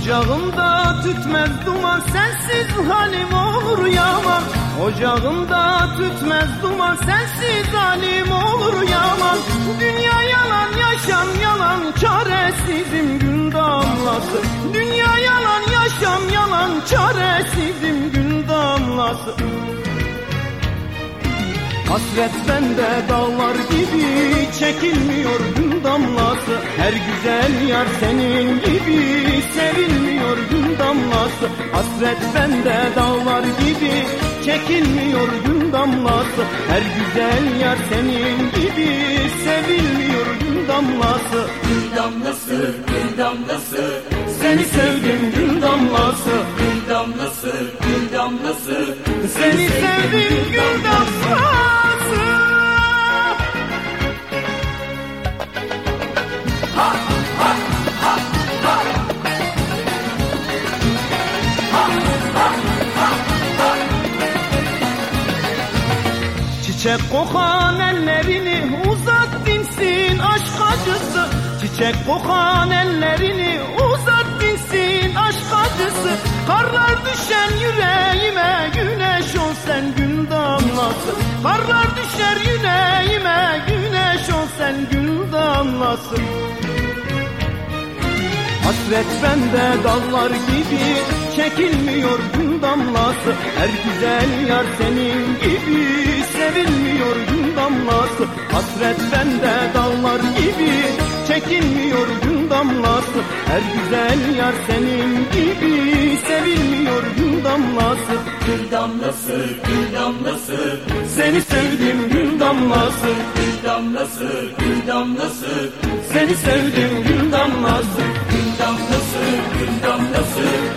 Ocağımda tütmez duman, sensiz halim olur yaman. Ocağımda tütmez duman, sensiz halim olur yaman. Dünya yalan, yaşam yalan, çaresizim gün damlası. Dünya yalan, yaşam yalan, çaresizim gün damlası. Hasret bende dağlar gibi, çekilmiyor gün damlası. Her güzel yar senin gibi, sevilmiyor gün damlası. Hasret bende dağlar gibi, çekilmiyor gün damlası. Her güzel yar senin gibi, sevilmiyor gün damlası. Gül damlası, gül damlası, Seni sevdim gün damlası. gül damlası, gül damlası, Seni sevdim gün damlası. Çiçek kokan ellerini uzat dinsin aşk acısı. Çiçek kokan ellerini uzat dinsin aşk acısı. Karlar düşen yüreğime, güneş ol sen gün damlası. Karlar düşer yüreğime, güneş ol sen gün damlası. Hasret bende dallar gibi, çekilmiyor gün damlası. Her güzel yar senin gibi, sevilmiyor gün damlası. Hasret bende dallar gibi, çekilmiyor gün damlası. Her güzel yar senin gibi, sevilmiyor gün damlası. gül damlası, gül damlası, Seni sevdim gün damlası. gül damlası, gül damlası, Seni sevdim gün damlası. gül damlası, gül damlası.